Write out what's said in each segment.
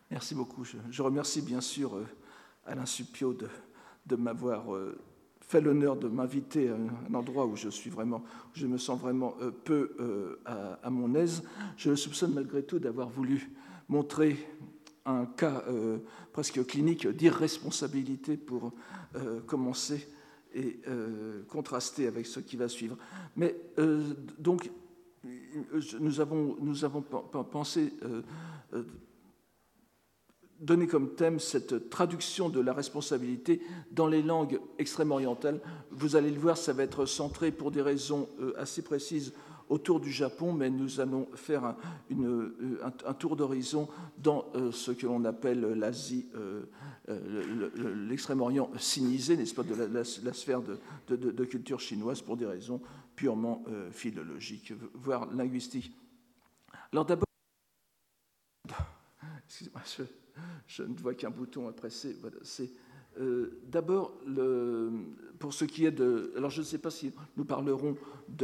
Merci beaucoup. Je remercie bien sûr Alain Supiot de m'avoir fait l'honneur de m'inviter à un endroit où je me sens vraiment peu à mon aise. Je le soupçonne malgré tout d'avoir voulu montrer un cas presque clinique d'irresponsabilité pour commencer et contraster avec ce qui va suivre. Mais donc, nous avons pensé donner comme thème cette traduction de la responsabilité dans les langues extrême-orientales. Vous allez le voir, ça va être centré pour des raisons assez précises autour du Japon, mais nous allons faire un tour d'horizon dans ce que l'on appelle l'Asie, l'Extrême-Orient sinisé, n'est-ce pas, de la sphère de culture chinoise pour des raisons purement philologiques, voire linguistiques. Alors d'abord, excusez-moi, je ne vois qu'un bouton à presser. Voilà, c'est d'abord, pour ce qui est de... Alors je ne sais pas si nous parlerons de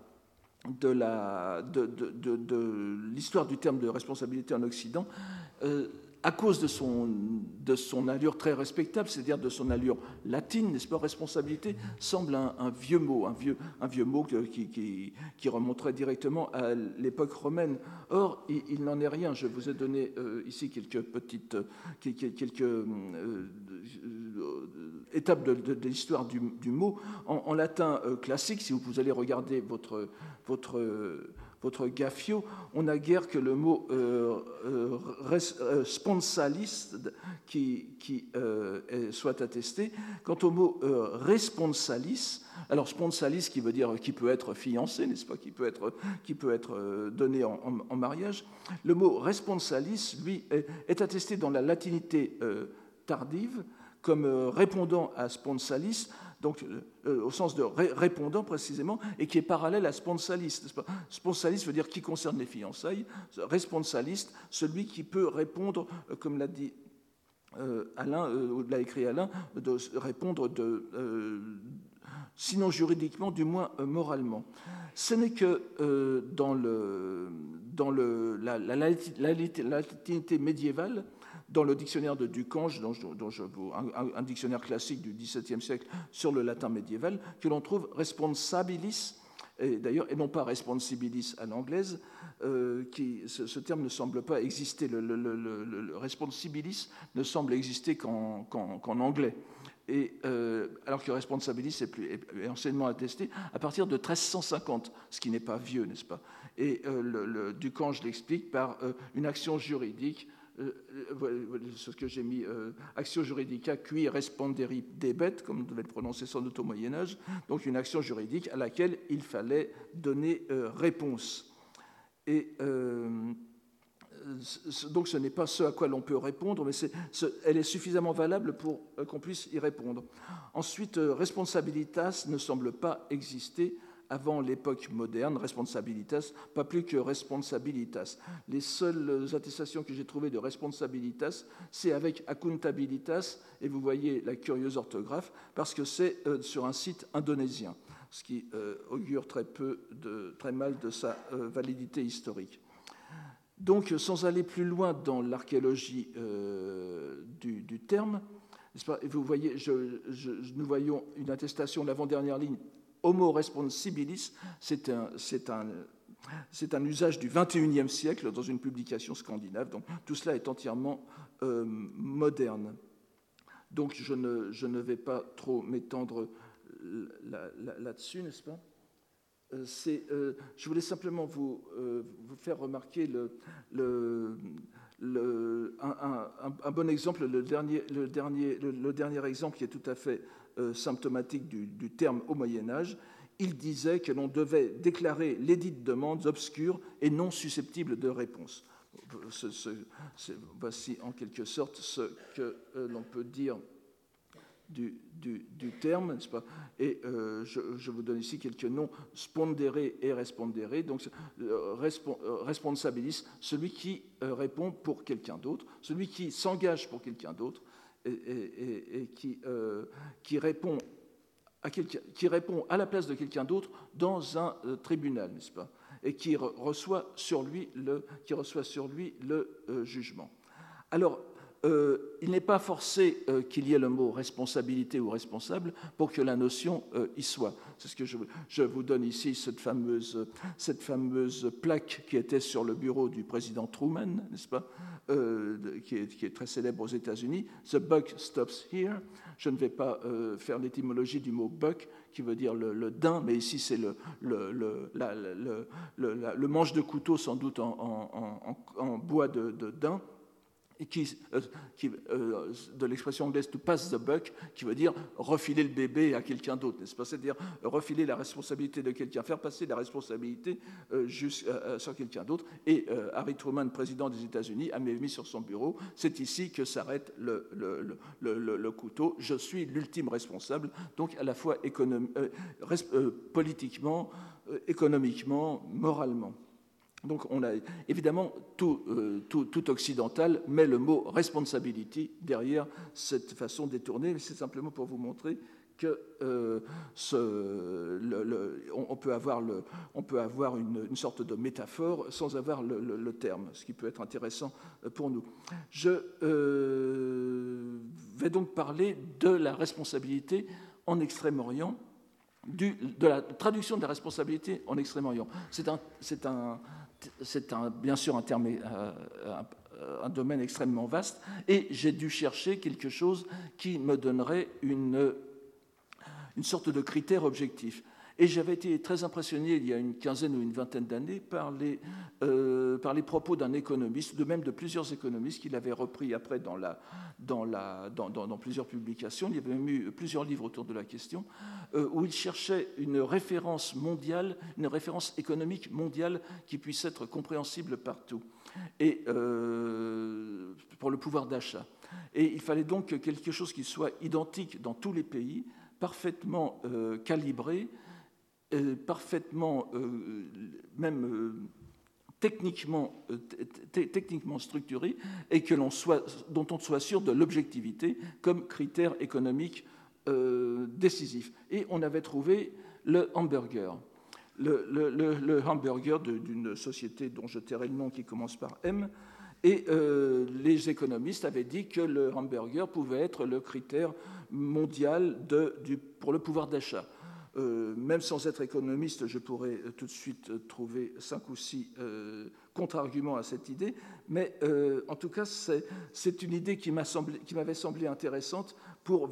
l'histoire du terme de responsabilité en Occident, à cause de son allure très respectable, c'est-à-dire de son allure latine, n'est-ce pas, responsabilité semble un vieux mot, un vieux mot qui remonterait directement à l'époque romaine. Or, il n'en est rien. Je vous ai donné ici quelques étapes de l'histoire du mot. En latin classique, si vous allez regarder votre gaffio, on n'a guère que le mot sponsalis qui soit attesté. Quant au mot responsalis, alors sponsalis qui veut dire qui peut être fiancé, n'est-ce pas, qui peut être donné en mariage, le mot responsalis, lui, est attesté dans la latinité tardive comme répondant à sponsalis, donc au sens de répondant précisément, et qui est parallèle à sponsalis. Sponsalis veut dire qui concerne les fiançailles, responsaliste, celui qui peut répondre, comme l'a dit Alain, l'a écrit Alain, de répondre sinon juridiquement, du moins moralement. Ce n'est que dans la latinité médiévale, dans le dictionnaire de Ducange, un dictionnaire classique du XVIIe siècle sur le latin médiéval, que l'on trouve responsabilis, et d'ailleurs, et non pas responsibilis à l'anglaise, ce terme ne semble pas exister, le responsibilis ne semble exister qu'en anglais. Et, alors que responsabilis est anciennement attesté à partir de 1350, ce qui n'est pas vieux, n'est-ce pas? Et Ducange l'explique par une action juridique, ce que j'ai mis, actio juridica qui responderi debet, comme on devait le prononcer sans doute au Moyen-Âge, donc une action juridique à laquelle il fallait donner réponse. Et donc ce n'est pas ce à quoi l'on peut répondre, mais elle est suffisamment valable pour qu'on puisse y répondre. Ensuite, responsabilitas ne semble pas exister avant l'époque moderne, responsabilitas, pas plus que responsabilitas. Les seules attestations que j'ai trouvées de responsabilitas, c'est avec accountabilitas, et vous voyez la curieuse orthographe, parce que c'est sur un site indonésien, ce qui augure très mal de sa validité historique. Donc, sans aller plus loin dans l'archéologie du terme, vous voyez, nous voyons une attestation, l'avant-dernière ligne, Homo responsibilis, c'est un usage du XXIe siècle dans une publication scandinave. Donc tout cela est entièrement moderne. Donc je ne vais pas trop m'étendre là-dessus, n'est-ce pas? Je voulais simplement vous faire remarquer un bon exemple, le dernier exemple qui est tout à fait symptomatique du terme au Moyen-Âge. Il disait que l'on devait déclarer lesdites demandes obscures et non susceptibles de réponse. Voici en quelque sorte ce que l'on peut dire du terme, n'est-ce pas? Et je vous donne ici quelques noms, spondere et respondere. Donc, responsabilis, celui qui répond pour quelqu'un d'autre, celui qui s'engage pour quelqu'un d'autre et qui répond à la place de quelqu'un d'autre dans un tribunal, n'est-ce pas? Et qui reçoit sur lui le jugement. Alors, il n'est pas forcé qu'il y ait le mot responsabilité ou responsable pour que la notion y soit. C'est ce que je vous donne ici, cette fameuse plaque qui était sur le bureau du président Truman, n'est-ce pas, qui est très célèbre aux États-Unis. The buck stops here. Je ne vais pas faire l'étymologie du mot buck, qui veut dire le daim, mais ici c'est le manche de couteau, sans doute en bois de daim, et de l'expression anglaise to pass the buck, qui veut dire refiler le bébé à quelqu'un d'autre, n'est-ce pas? C'est-à-dire refiler la responsabilité de quelqu'un, faire passer la responsabilité sur quelqu'un d'autre. Et Harry Truman, président des États-Unis, a mis sur son bureau, c'est ici que s'arrête le couteau, je suis l'ultime responsable, donc à la fois politiquement, économiquement, moralement. Donc, on a évidemment tout occidental met le mot responsibility derrière cette façon détournée, mais c'est simplement pour vous montrer que on peut avoir une sorte de métaphore sans avoir le terme, ce qui peut être intéressant pour nous. Je vais donc parler de la responsabilité en Extrême-Orient, de la traduction de la responsabilité en Extrême-Orient. C'est bien sûr un terme, un domaine extrêmement vaste, et j'ai dû chercher quelque chose qui me donnerait une sorte de critère objectif. Et j'avais été très impressionné il y a une quinzaine ou une vingtaine d'années par les propos d'un économiste, de même de plusieurs économistes qu'il avait repris après dans plusieurs publications. Il y avait même eu plusieurs livres autour de la question, où il cherchait une référence mondiale, une référence économique mondiale qui puisse être compréhensible partout, et pour le pouvoir d'achat. Et il fallait donc quelque chose qui soit identique dans tous les pays, parfaitement calibré, parfaitement, même techniquement structuré, et dont on soit sûr de l'objectivité comme critère économique décisif. Et on avait trouvé le hamburger. Le hamburger d'une société dont je tairai le nom qui commence par M, et les économistes avaient dit que le hamburger pouvait être le critère mondial pour le pouvoir d'achat. Même sans être économiste, je pourrais tout de suite trouver 5 ou 6 contre-arguments à cette idée, mais en tout cas, c'est une idée qui m'avait semblé intéressante pour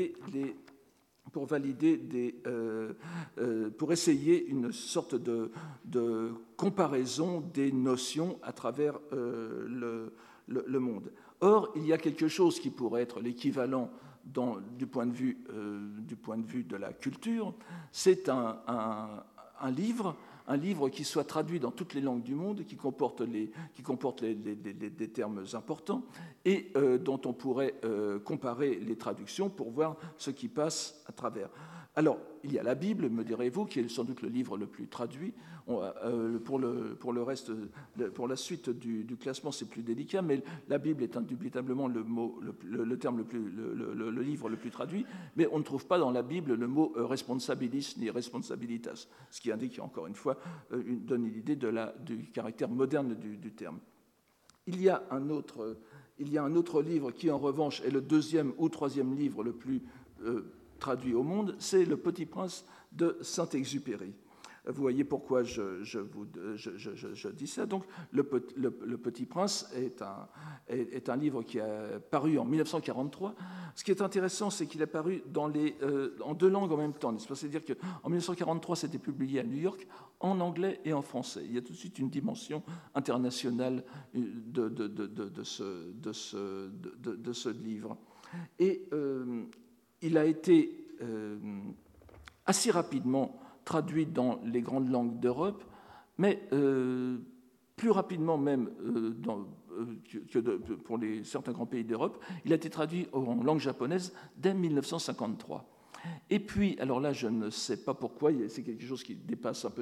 essayer une sorte de comparaison des notions à travers le monde. Or, il y a quelque chose qui pourrait être l'équivalent du point de vue de la culture, c'est un livre qui soit traduit dans toutes les langues du monde, qui comporte des termes importants, et dont on pourrait comparer les traductions pour voir ce qui passe à travers. Alors, il y a la Bible, me direz-vous, qui est sans doute le livre le plus traduit. Pour le reste, pour la suite du classement, c'est plus délicat, mais la Bible est indubitablement le livre le plus traduit, mais on ne trouve pas dans la Bible le mot responsabilis ni responsabilitas, ce qui indique, encore une fois, donne une idée du caractère moderne du terme. Il y a un autre livre qui, en revanche, est le deuxième ou troisième livre le plus traduit au monde, c'est Le Petit Prince de Saint-Exupéry. Vous voyez pourquoi je dis ça. Donc, Le Petit Prince est un livre qui a paru en 1943. Ce qui est intéressant, c'est qu'il est paru en 2 langues en même temps. C'est-à-dire qu'en 1943, c'était publié à New York en anglais et en français. Il y a tout de suite une dimension internationale de ce livre. Et il a été assez rapidement traduit dans les grandes langues d'Europe, mais plus rapidement même pour certains grands pays d'Europe, il a été traduit en langue japonaise dès 1953. Et puis, alors là, je ne sais pas pourquoi, c'est quelque chose qui dépasse un peu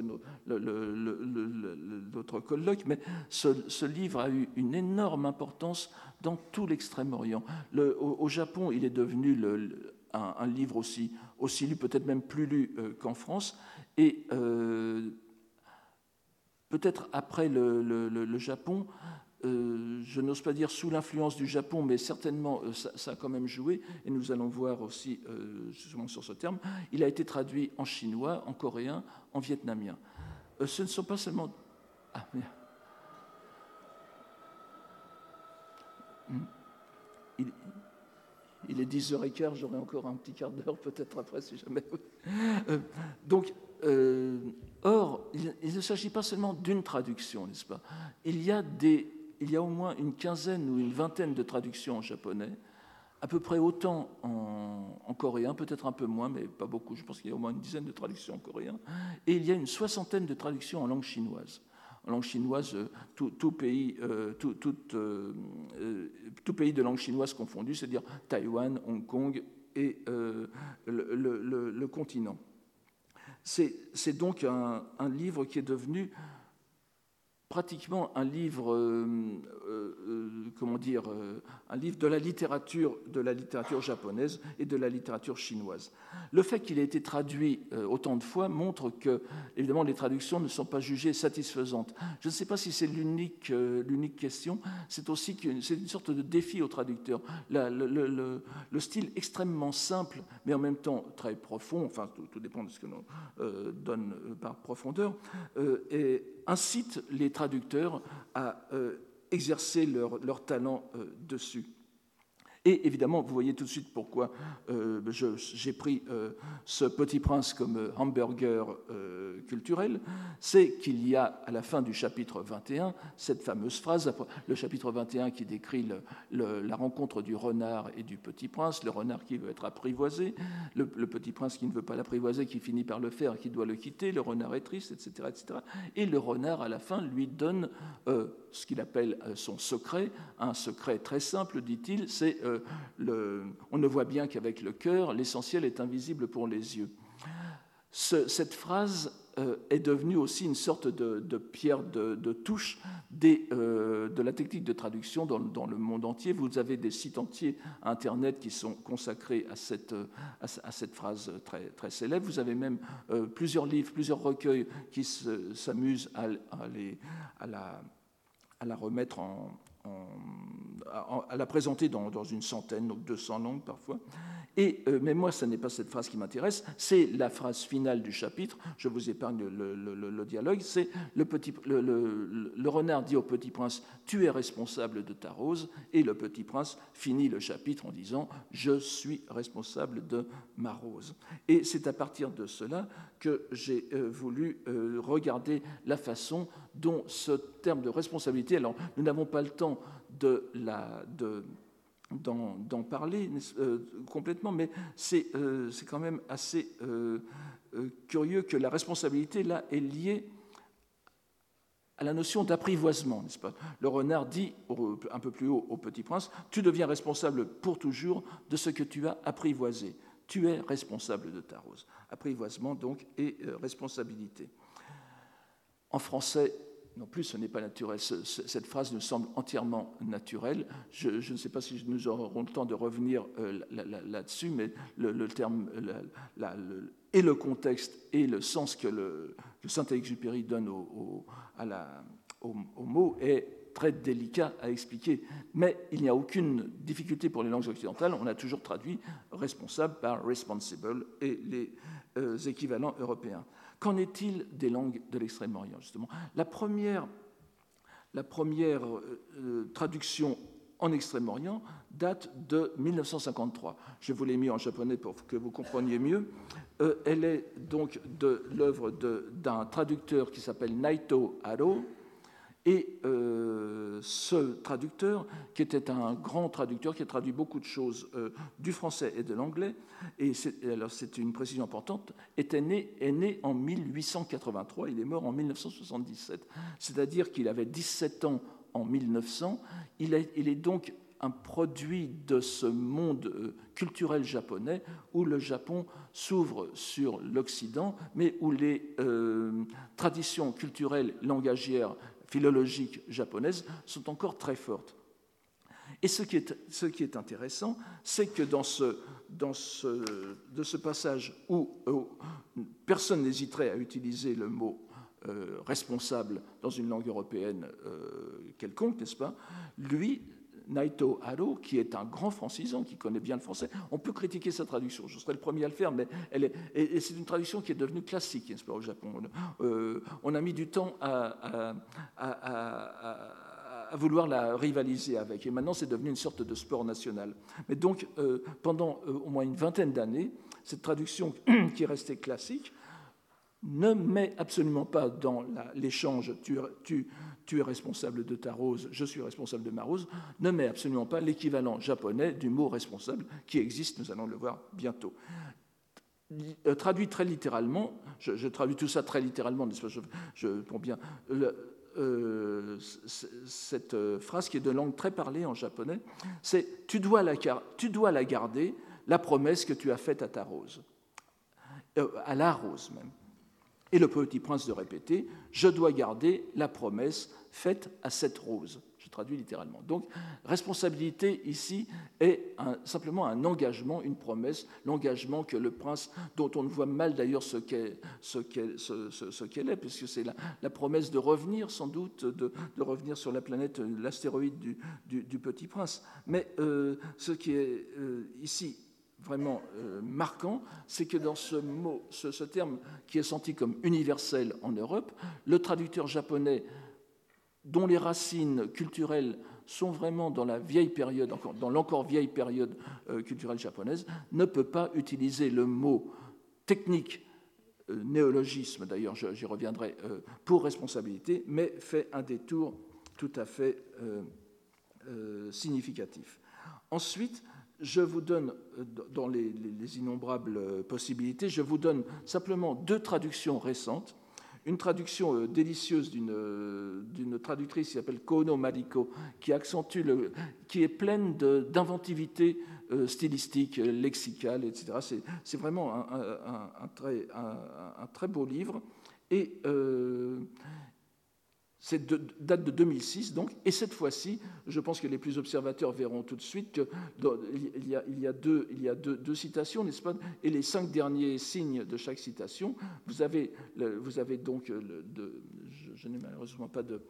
notre colloque, mais ce livre a eu une énorme importance dans tout l'Extrême-Orient. Au Japon, il est devenu un livre aussi lu, peut-être même plus lu qu'en France, et peut-être après le Japon, je n'ose pas dire sous l'influence du Japon, mais certainement ça a quand même joué, et nous allons voir aussi justement sur ce terme. Il a été traduit en chinois, en coréen, en vietnamien. Ce ne sont pas seulement... Ah, il est 10h15, j'aurai encore un petit quart d'heure peut-être après, si jamais... Or, il ne s'agit pas seulement d'une traduction, n'est-ce pas ? Il y a au moins une quinzaine ou une vingtaine de traductions en japonais, à peu près autant en coréen, peut-être un peu moins, mais pas beaucoup. Je pense qu'il y a au moins une dizaine de traductions en coréen. Et il y a une soixantaine de traductions en langue chinoise. En langue chinoise, tout pays de langue chinoise confondu, c'est-à-dire Taïwan, Hong Kong et le continent. C'est donc un livre qui est devenu pratiquement un livre, un livre de la littérature japonaise et de la littérature chinoise. Le fait qu'il ait été traduit autant de fois montre que, évidemment, les traductions ne sont pas jugées satisfaisantes. Je ne sais pas si c'est l'unique question. C'est aussi c'est une sorte de défi aux traducteurs. Le style extrêmement simple, mais en même temps très profond. Enfin, tout dépend de ce que l'on donne par profondeur. Et incite les traducteurs à exercer leur talent dessus. Et évidemment, vous voyez tout de suite pourquoi j'ai pris ce Petit Prince comme hamburger culturel. C'est qu'il y a à la fin du chapitre 21 cette fameuse phrase, le chapitre 21 qui décrit la rencontre du renard et du Petit Prince, le renard qui veut être apprivoisé, le Petit Prince qui ne veut pas l'apprivoiser, qui finit par le faire et qui doit le quitter, le renard est triste, etc., etc. Et le renard, à la fin, lui donne ce qu'il appelle son secret, un secret très simple, dit-il, c'est on ne voit bien qu'avec le cœur, l'essentiel est invisible pour les yeux. Cette phrase est devenue aussi une sorte de pierre de touche de la technique de traduction dans le monde entier. Vous avez des sites entiers Internet qui sont consacrés à cette phrase très, très célèbre. Vous avez même plusieurs livres, plusieurs recueils qui s'amusent à la remettre à la présenter dans une centaine, donc 200 langues parfois. Mais moi, ce n'est pas cette phrase qui m'intéresse, c'est la phrase finale du chapitre. Je vous épargne le dialogue. C'est le renard dit au Petit Prince « Tu es responsable de ta rose » et le Petit Prince finit le chapitre en disant « Je suis responsable de ma rose ». Et c'est à partir de cela que j'ai voulu regarder la façon dont ce terme de responsabilité, alors nous n'avons pas le temps d'en parler complètement, mais c'est quand même assez curieux que la responsabilité, là, est liée à la notion d'apprivoisement, n'est-ce pas ? Le renard dit un peu plus haut au Petit Prince « Tu deviens responsable pour toujours de ce que tu as apprivoisé. Tu es responsable de ta rose. » Apprivoisement, donc, et responsabilité. En français, non plus, ce n'est pas naturel. Cette phrase me semble entièrement naturelle. Je ne sais pas si nous aurons le temps de revenir là-dessus, mais le terme et le contexte et le sens que le Saint-Exupéry donne au mot est très délicat à expliquer. Mais il n'y a aucune difficulté pour les langues occidentales. On a toujours traduit responsable par responsible et les équivalents européens. Qu'en est-il des langues de l'Extrême-Orient, justement ? La première traduction en Extrême-Orient date de 1953. Je vous l'ai mis en japonais pour que vous compreniez mieux. Elle est donc de l'œuvre d'un traducteur qui s'appelle Naito Haro. Et ce traducteur, qui était un grand traducteur, qui a traduit beaucoup de choses du français et de l'anglais, et alors c'est une précision importante, est né en 1883, il est mort en 1977, c'est-à-dire qu'il avait 17 ans en 1900. Il est donc un produit de ce monde culturel japonais où le Japon s'ouvre sur l'Occident, mais où les traditions culturelles, langagières, philologiques japonaises sont encore très fortes. Et ce qui est intéressant, c'est que de ce passage où personne n'hésiterait à utiliser le mot responsable dans une langue européenne quelconque, n'est-ce pas? Lui, Naito Haro, qui est un grand francisant, qui connaît bien le français, on peut critiquer sa traduction, je serai le premier à le faire, mais et c'est une traduction qui est devenue classique, n'est-ce pas, au Japon. On a mis du temps à vouloir la rivaliser avec, et maintenant c'est devenu une sorte de sport national. Mais donc, pendant au moins une vingtaine d'années, cette traduction qui est restée classique ne met absolument pas dans l'échange tu es responsable de ta rose, je suis responsable de ma rose, ne met absolument pas l'équivalent japonais du mot responsable qui existe, nous allons le voir bientôt. Traduit très littéralement, je traduis tout ça très littéralement, n'est-ce pas, pour bien, cette phrase qui est de langue très parlée en japonais, c'est tu dois la garder, la promesse que tu as faite à ta rose, à la rose même. Et le petit prince de répéter, je dois garder la promesse faite à cette rose. Je traduis littéralement. Donc, responsabilité ici est simplement un engagement, une promesse, l'engagement que le prince, dont on ne voit mal d'ailleurs ce qu'elle est, puisque c'est la promesse de revenir, sans doute, de revenir sur la planète, l'astéroïde du petit prince. Mais ce qui est ici vraiment marquant, c'est que dans ce mot, ce terme qui est senti comme universel en Europe, le traducteur japonais, dont les racines culturelles sont vraiment dans la vieille période, dans l'encore vieille période culturelle japonaise, ne peut pas utiliser le mot technique, néologisme d'ailleurs, j'y reviendrai, pour responsabilité, mais fait un détour tout à fait significatif. Ensuite, je vous donne, dans les innombrables possibilités, je vous donne simplement deux traductions récentes. Une traduction délicieuse d'une traductrice qui s'appelle Kono Mariko, qui est pleine d'inventivité stylistique, lexicale, etc. C'est vraiment un très beau livre. Et date de 2006, donc, et cette fois-ci, je pense que les plus observateurs verront tout de suite qu'il y a deux citations, n'est-ce pas? Et les 5 derniers signes de chaque citation, vous avez donc, je n'ai malheureusement pas de...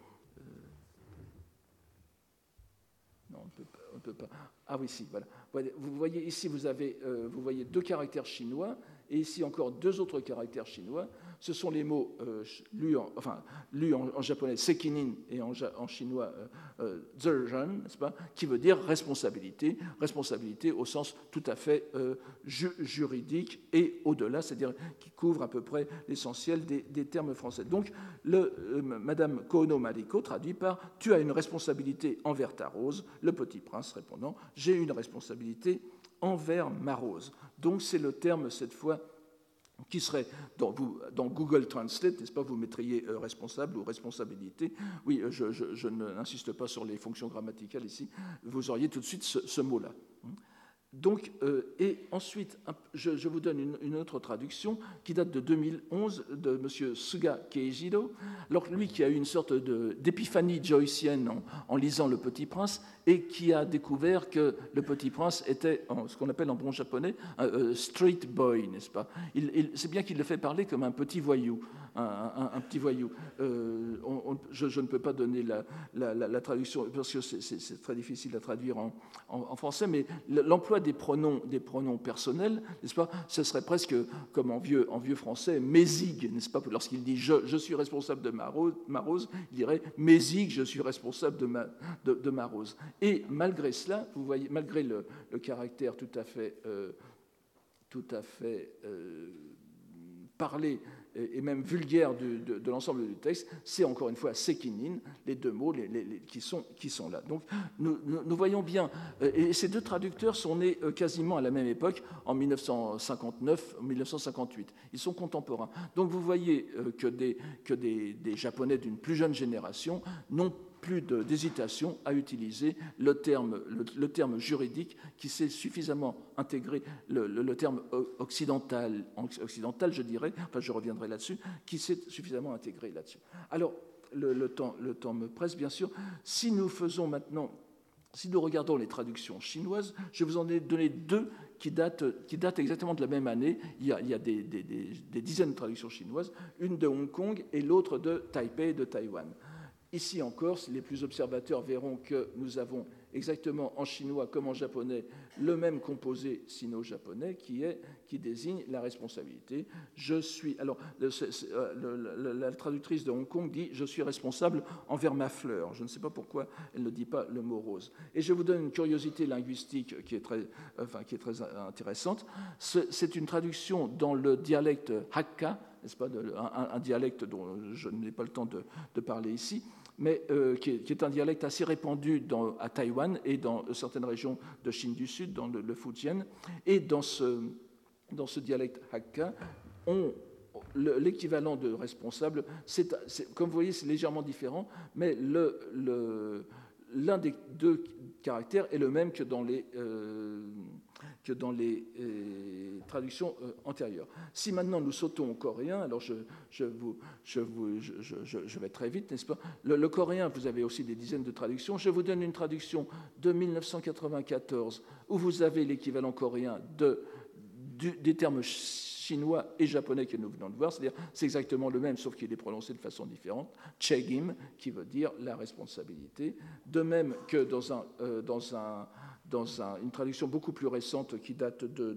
non, on ne peut pas. Ah oui, si, voilà. Vous voyez ici, vous voyez 2 caractères chinois, et ici encore 2 autres caractères chinois. Ce sont les mots lus en japonais sekinin et en chinois zherzhen, n'est-ce pas, qui veut dire responsabilité au sens tout à fait juridique et au-delà, c'est-à-dire qui couvre à peu près l'essentiel des termes français. Donc, Madame Kono Mariko traduit par « Tu as une responsabilité envers ta rose », le petit prince répondant « J'ai une responsabilité envers ma rose ». Donc, c'est le terme, cette fois, qui serait, dans Google Translate, n'est-ce pas, vous mettriez responsable ou responsabilité. Oui, je n'insiste pas sur les fonctions grammaticales ici. Vous auriez tout de suite ce mot-là. Donc, et ensuite, je vous donne une autre traduction qui date de 2011 de M. Suga Keijiro. Alors, lui qui a eu une sorte d'épiphanie joycienne en lisant Le Petit Prince et qui a découvert que Le Petit Prince était, ce qu'on appelle en bon japonais, un street boy, n'est-ce pas? C'est bien qu'il le fait parler comme un petit voyou. Un petit voyou. Je ne peux pas donner la traduction parce que c'est très difficile à traduire en français, mais l'emploi des pronoms personnels, n'est-ce pas, ce serait presque comme en vieux français, mésig, n'est-ce pas, lorsqu'il dit je suis responsable de ma rose, il dirait mésig, je suis responsable de ma rose. Et malgré cela, vous voyez, malgré le caractère tout à fait parlé et même vulgaire de l'ensemble du texte, c'est encore une fois sekinin, les 2 mots qui sont là. Donc nous voyons bien, et ces 2 traducteurs sont nés quasiment à la même époque, en 1959-1958. Ils sont contemporains. Donc vous voyez que des Japonais d'une plus jeune génération n'ont plus d'hésitation à utiliser le terme juridique qui s'est suffisamment intégré, le terme occidental, je dirais, enfin je reviendrai là-dessus, qui s'est suffisamment intégré là-dessus. Alors, le temps me presse, bien sûr. Si nous faisons maintenant, Si nous regardons les traductions chinoises, je vous en ai donné deux qui datent exactement de la même année. Il y a des dizaines de traductions chinoises, une de Hong Kong et l'autre de Taipei et de Taïwan. Ici encore, les plus observateurs verront que nous avons exactement en chinois comme en japonais le même composé sino-japonais qui désigne la responsabilité. Je suis. Alors, la traductrice de Hong Kong dit « Je suis responsable envers ma fleur ». Je ne sais pas pourquoi elle ne dit pas le mot rose. Et je vous donne une curiosité linguistique qui est très intéressante. C'est une traduction dans le dialecte Hakka, n'est-ce pas, un dialecte dont je n'ai pas le temps de parler ici, mais qui est un dialecte assez répandu à Taïwan et dans certaines régions de Chine du Sud, dans le Fujian. Et dans ce dialecte Hakka, l'équivalent de responsable, comme vous voyez, c'est légèrement différent, mais l'un des deux caractères est le même que dans les traductions antérieures. Si maintenant nous sautons au coréen, alors je vais très vite, n'est-ce pas? Le coréen, vous avez aussi des dizaines de traductions. Je vous donne une traduction de 1994 où vous avez l'équivalent coréen des termes chinois et japonais que nous venons de voir, c'est-à-dire c'est exactement le même, sauf qu'il est prononcé de façon différente. Chegim, qui veut dire la responsabilité. De même que dans une traduction beaucoup plus récente qui date de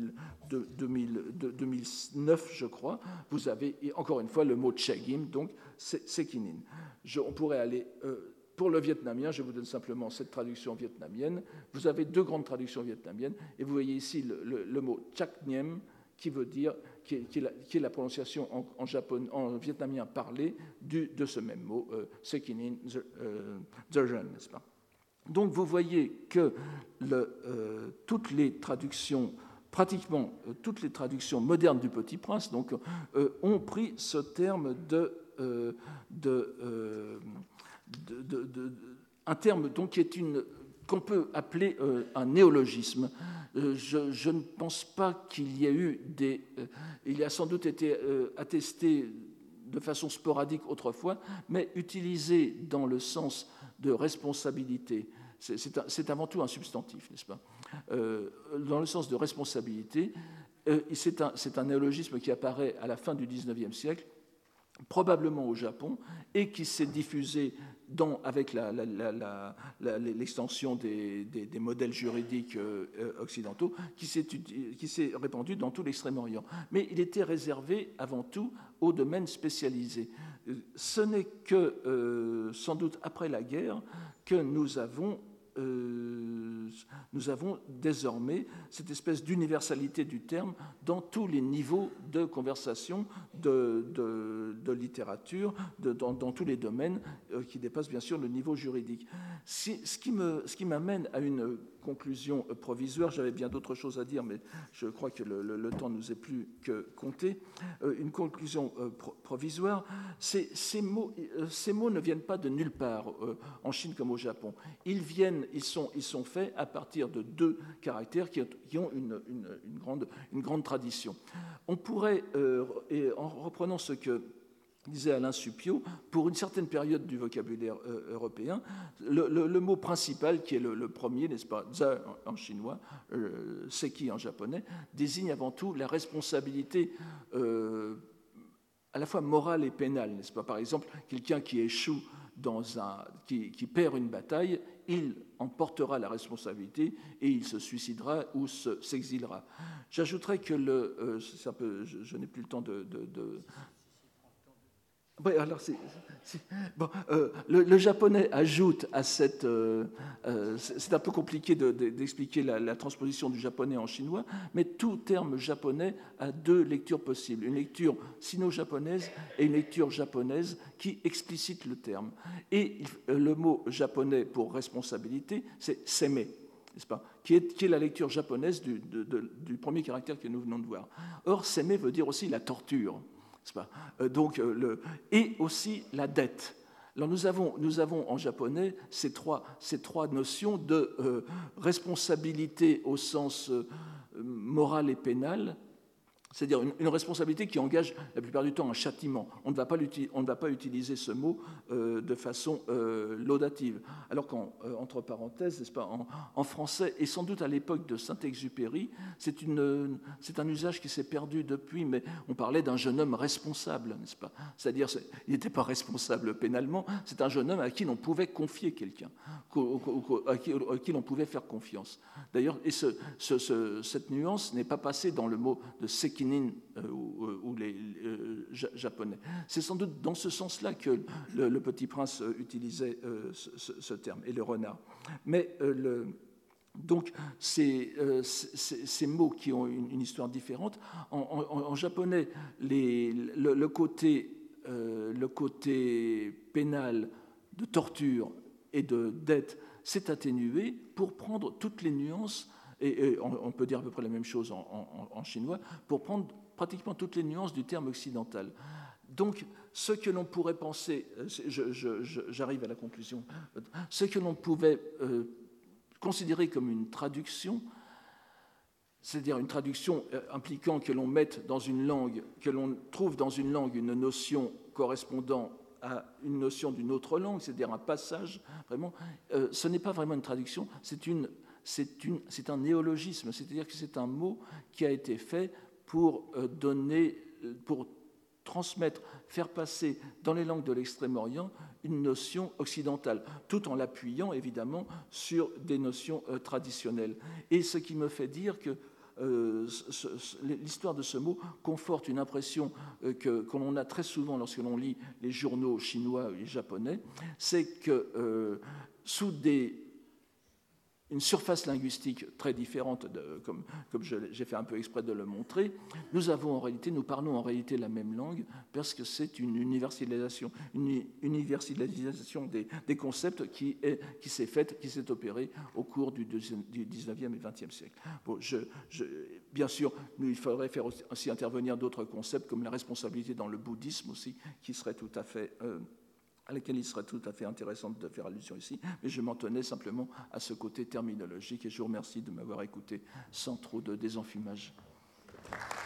2009, je crois, vous avez encore une fois le mot Chegim, donc Sekinin. On pourrait aller... Pour le vietnamien, je vous donne simplement cette traduction vietnamienne. Vous avez deux grandes traductions vietnamiennes, et vous voyez ici le mot Chak Niem, qui veut dire, qui est la prononciation en vietnamien parlé de ce même mot, Sekinin Zerjen, n'est-ce pas? Donc vous voyez que toutes les traductions, pratiquement toutes les traductions modernes du Petit Prince, donc, ont pris ce terme un terme donc qui est qu'on peut appeler un néologisme. Je ne pense pas qu'il y ait eu il a sans doute été attesté de façon sporadique autrefois, mais utilisé dans le sens de responsabilité. C'est avant tout un substantif, n'est-ce pas? Dans le sens de responsabilité, c'est un néologisme qui apparaît à la fin du XIXe siècle, probablement au Japon, et qui s'est diffusé avec l'extension des modèles juridiques occidentaux, qui s'est répandu dans tout l'Extrême-Orient. Mais il était réservé avant tout aux domaines spécialisés. Ce n'est que, sans doute après la guerre, que nous avons désormais cette espèce d'universalité du terme dans tous les niveaux de conversation, de littérature, dans tous les domaines qui dépassent bien sûr le niveau juridique. Ce qui m'amène à une conclusion provisoire, j'avais bien d'autres choses à dire, mais je crois que le temps ne nous est plus que compté. Une conclusion provisoire, ces mots ne viennent pas de nulle part en Chine comme au Japon. Ils sont faits à partir de deux caractères qui ont une grande tradition. On pourrait, et en reprenant ce que disait Alain Suppiot, pour une certaine période du vocabulaire européen, le mot principal, qui est le premier, n'est-ce pas, za en chinois, seki en japonais, désigne avant tout la responsabilité à la fois morale et pénale, n'est-ce pas? Par exemple, quelqu'un qui échoue qui perd une bataille, il en portera la responsabilité et il se suicidera ou s'exilera. J'ajouterais que je n'ai plus le temps de oui, alors le japonais ajoute à cette... c'est un peu compliqué d'expliquer la transposition du japonais en chinois, mais tout terme japonais a deux lectures possibles. Une lecture sino-japonaise et une lecture japonaise qui explicite le terme. Et le mot japonais pour responsabilité, c'est seme, n'est-ce pas, qui est la lecture japonaise du premier caractère que nous venons de voir. Or, seme veut dire aussi la torture. Donc, et aussi la dette. Alors nous avons en japonais ces trois notions de responsabilité au sens moral et pénal, C'est-à-dire une responsabilité qui engage la plupart du temps un châtiment. On ne va pas utiliser ce mot de façon laudative. Alors qu'entre parenthèses, n'est-ce pas, en français, et sans doute à l'époque de Saint-Exupéry, c'est un usage qui s'est perdu depuis, mais on parlait d'un jeune homme responsable, n'est-ce pas? C'est-à-dire, il n'était pas responsable pénalement, c'est un jeune homme à qui l'on pouvait confier quelqu'un, à qui l'on pouvait faire confiance. D'ailleurs, et cette nuance n'est pas passée dans le mot de sekinin ou les japonais. C'est sans doute dans ce sens-là que le Petit Prince utilisait ce terme, et le renard. Mais donc ces mots qui ont une histoire différente, en japonais, le côté pénal de torture et de dette s'est atténué pour prendre toutes les nuances, et on peut dire à peu près la même chose en chinois, pour prendre pratiquement toutes les nuances du terme occidental. Donc, ce que l'on pourrait penser, j'arrive à la conclusion, ce que l'on pouvait considérer comme une traduction, c'est-à-dire une traduction impliquant que l'on mette dans une langue, que l'on trouve dans une langue une notion correspondant à une notion d'une autre langue, c'est-à-dire un passage, vraiment, ce n'est pas vraiment une traduction, c'est un néologisme, c'est-à-dire que c'est un mot qui a été fait pour transmettre, faire passer dans les langues de l'Extrême-Orient une notion occidentale, tout en l'appuyant évidemment sur des notions traditionnelles. Et ce qui me fait dire que l'histoire de ce mot conforte une impression que l'on a très souvent lorsque l'on lit les journaux chinois et japonais, c'est que sous une surface linguistique très différente, comme j'ai fait un peu exprès de le montrer, nous parlons en réalité la même langue parce que c'est une universalisation des concepts qui s'est opérée au cours du 19e et 20e siècle. Bon, bien sûr, il faudrait faire aussi intervenir d'autres concepts comme la responsabilité dans le bouddhisme aussi, à laquelle il serait tout à fait intéressant de faire allusion ici, mais je m'en tenais simplement à ce côté terminologique et je vous remercie de m'avoir écouté sans trop de désenfumage.